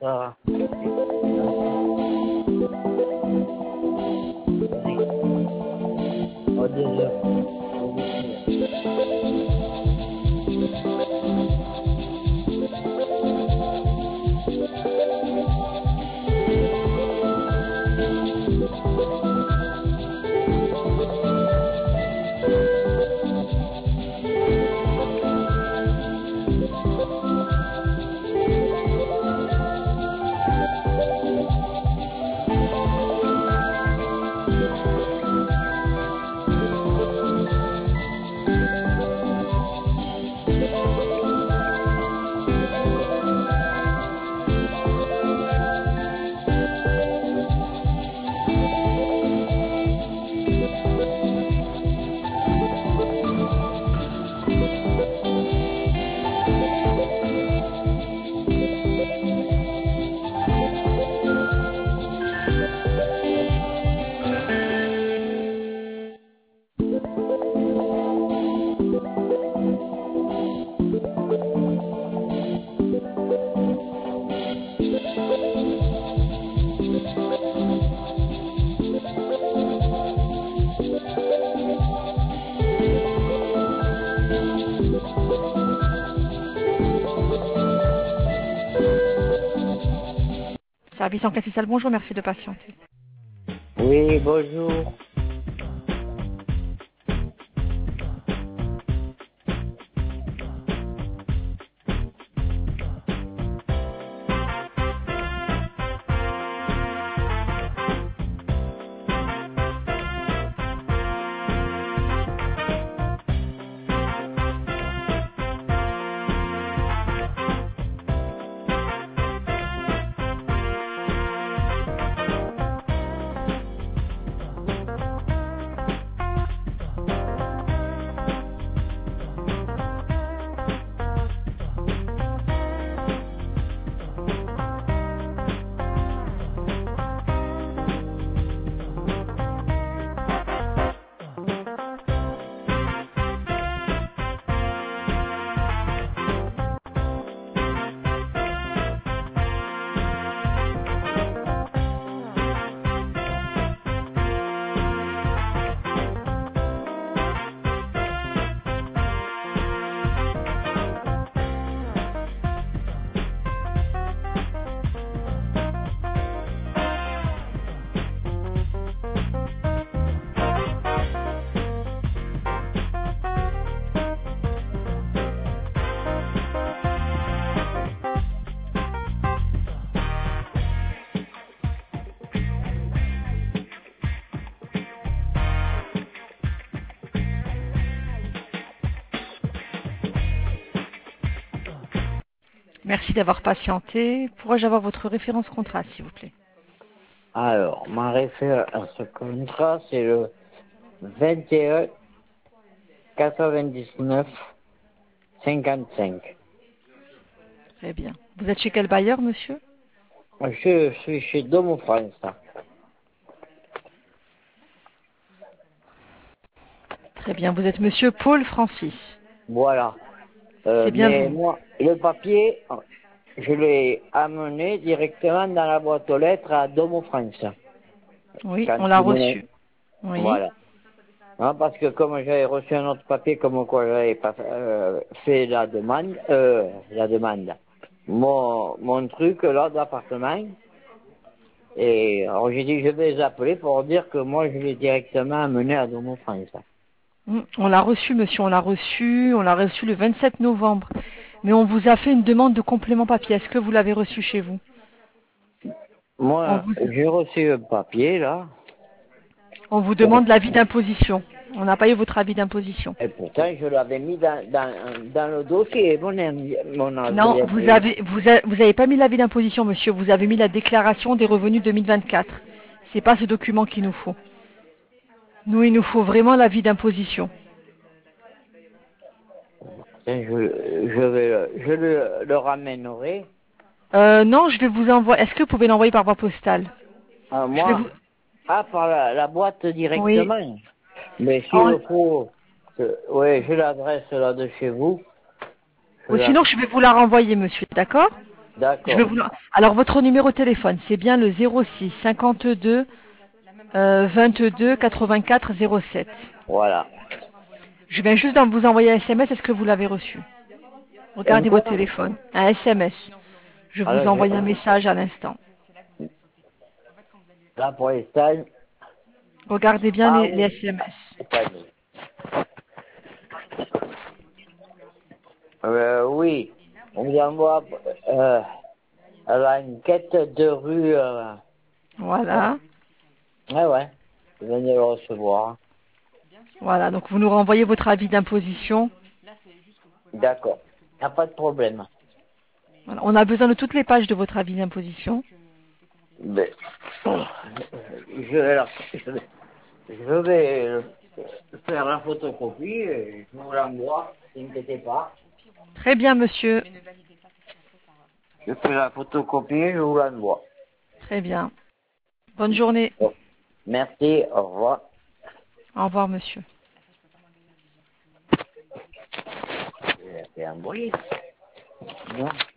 Ça va. Vas-y. Oh, 2 heures. Service enquête sociale, bonjour, merci de patienter. Oui, bonjour. Merci d'avoir patienté. Pourrais-je avoir votre référence contrat, s'il vous plaît? Alors, ma référence contrat, c'est le 21 99 55. Très bien. Vous êtes chez quel bailleur, monsieur? Je suis chez Domo France. Très bien. Vous êtes monsieur Paul Francis. Voilà. C'est bien Mais vous. moi, le papier, je l'ai amené directement dans la boîte aux lettres à Domo France. Oui, Quand on l'a il me... reçu. Oui. Voilà. Hein, parce que comme j'avais reçu un autre papier comme quoi j'avais pas fait la demande, mon truc là d'appartement, et alors j'ai dit je vais les appeler pour dire que moi je l'ai directement amené à Domo France. On l'a reçu, monsieur, on l'a reçu. On l'a reçu le 27 novembre. Mais on vous a fait une demande de complément papier. Est-ce que vous l'avez reçu chez vous? On Moi vous, j'ai reçu un papier là, on vous demande l'avis d'imposition. On n'a pas eu votre avis d'imposition. et pourtant je l'avais mis dans le dossier, mon Non, avis. vous avez pas mis l'avis d'imposition, monsieur. Vous avez mis la déclaration des revenus 2024. C'est pas ce document qu'il nous faut. Nous, il nous faut vraiment l'avis d'imposition. Je le ramènerai. Non, je vais vous envoyer. Est-ce que vous pouvez l'envoyer par voie postale? Je vais Moi, vous. par la boîte Oui. directement. Mais s'il En- le faut, ouais, j'ai l'adresse là de chez vous. Je Ou la- sinon, je vais vous la renvoyer, monsieur. D'accord? D'accord. Alors, votre numéro de téléphone, c'est bien le 06 52 22 84 07. Voilà. Je viens juste de vous envoyer un SMS. Est-ce que vous l'avez reçu? Un Regardez quoi? votre téléphone. Un SMS. Je vous Alors, envoie un message à l'instant. là, pour l'instant, Regardez bien ah les oui, SMS. oui, on vous envoie à l'enquête de rue. Voilà. Ouais, ouais, je viens de le recevoir. Voilà. Donc, vous nous renvoyez votre avis d'imposition. D'accord, il n'y a pas de problème. Voilà. On a besoin de toutes les pages de votre avis d'imposition. Mais, je vais faire la photocopie et je vous l'envoie, n'inquiétez pas. Très bien, monsieur. Je fais la photocopie et je vous l'envoie. Très bien. Bonne journée. Bon. Merci, au revoir. Au revoir, monsieur. J'ai fait un bruit. Non.